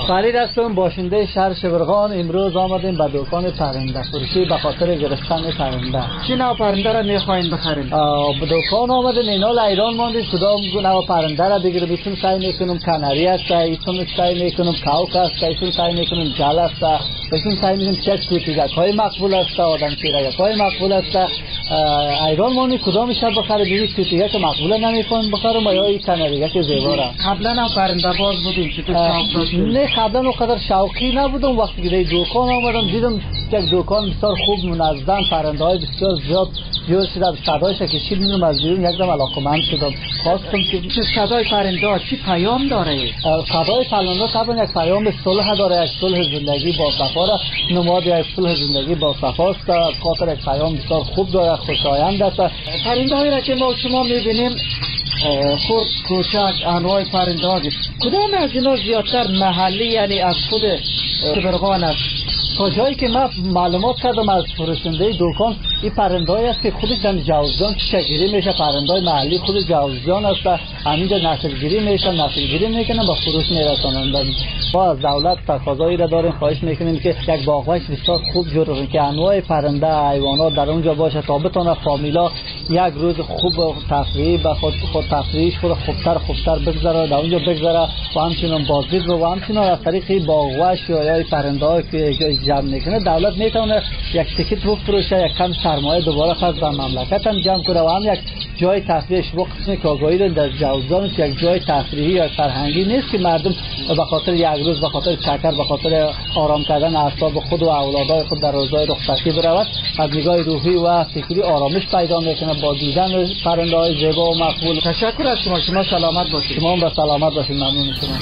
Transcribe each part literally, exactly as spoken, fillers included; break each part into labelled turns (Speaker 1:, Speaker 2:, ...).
Speaker 1: فرید هستم، باشنده شهر شبرغان. امروز آمدیم به دکان پرنده فروشی به خاطر گرفتن پرنده.
Speaker 2: چه نوع پرنده را میخواین بخرین؟
Speaker 1: به دکان آمدیم، اینا ایران ماندیم، کدام نوع پرنده را بگیریم. ایتون سعی میکنم کاناری است، ایتون سعی میکنم کاوک است، ایتون سعی میکنم جل است، ایتون سعی میکنم چک توتیگک های مقبول است، آدم چیرگک های مقبول است. ایران ماندیم کدامش را بخریم. ببینید توتیگک مقبول نمیکنم بخرم یا این کاناریگک زیبا را.
Speaker 2: قبلا هم پرنده باز بودیم که تو شوق داشتیم؟
Speaker 1: نه، قبلا اونقدر شوقی نبودم. وقتی که دکان آمدم دیدم یک دکان بسیار خوب منظم، پرنده های بسیار زیاد جور شده، صدایش که کشیدم از بیرون یکدم علاقه‌مند شدم. خواستم که
Speaker 2: چه صدای پرنده چی پیام داره؟
Speaker 1: صدای پرنده طبعا یک پیام صلح داره، یک صلح زندگی با صفا را نماد یک صلح زندگی با صفا است. از خاطر یک پیام بسیار خوب داره، خوشایند است.
Speaker 2: پرنده هایی را که ما شما می‌بینیم خرد کوچک انواع پرنده ها دید، کدام از اینا زیادتر محلی یعنی از خود شبرغان است؟
Speaker 1: تا جایی که من معلومات کردم از فروشنده دکان، این پرنده‌ای است که خودش در جوزجان چشگیری میشه. پرنده‌های محلی خود جوزجان است و همینجا نسل‌گیری میشن، نسل‌گیری میکنن و فروش میرسونن. ما از دولت تقاضایی را داریم، خواهش میکنیم که یک باغوش بسیار خوب جور کنه که انواع پرنده حیوانات در اونجا باشه تا بتونه فامیلا یک روز خوب تفریح به خود خود تفریحش خود خوبتر خوبتر بگذره، در اونجا بگذره و همچنین بازدید و همچنین از طریق باغوش یا پرنده‌ها که جمع میکنه دولت میتونه یک تیکت بفروشه، یک کم سرمایه دوباره خرج در مملکت هم جمع کنه و هم یک جای تفریحش و قسمی که آگاهی رو در جوزجان یک جای تفریحی یا فرهنگی نیست که مردم به خاطر یک روز به خاطر چکر به خاطر آرام کردن اعصاب خود و اولادای خود در روزهای رخصتی برود، از نگاه روحی و فکری آرامش پیدا میکنه با دیدن پرنده‌های زیبا و مقبول.
Speaker 2: تشکر از شما، شما سلامت باشید.
Speaker 1: شما به سلامت باشید. ممنون شما.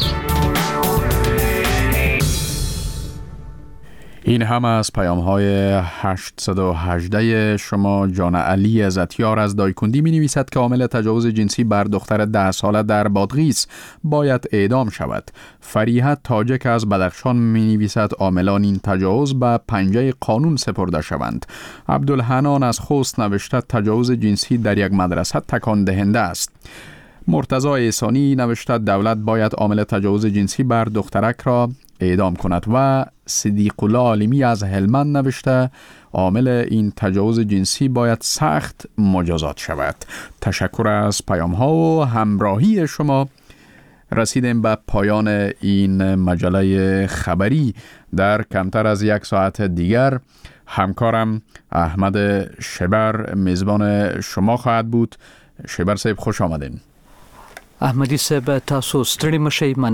Speaker 3: این هم از پیام های هشتصد و هجده شما. جان علی عزتیار از دایکندی می نویسد که عامل تجاوز جنسی بر دختر ده ساله در بادغیس باید اعدام شود. فریحت تاجک از بدخشان می نویسد عاملان این تجاوز به پنجه قانون سپرده شوند. عبدالحنان از خوست نوشته تجاوز جنسی در یک مدرسه تکان دهنده است. مرتضی احسانی نوشته دولت باید عامل تجاوز جنسی بر دخترک را اعدام کند و صدیق الله عالمی از هلمند نوشته عامل این تجاوز جنسی باید سخت مجازات شود. تشکر از پیام ها و همراهی شما. رسیدیم به پایان این مجله خبری. در کمتر از یک ساعت دیگر همکارم احمد شبر میزبان شما خواهد بود. شبر صاحب خوش آمدین.
Speaker 4: احمدی صاحب تاسو ستړي مشئ.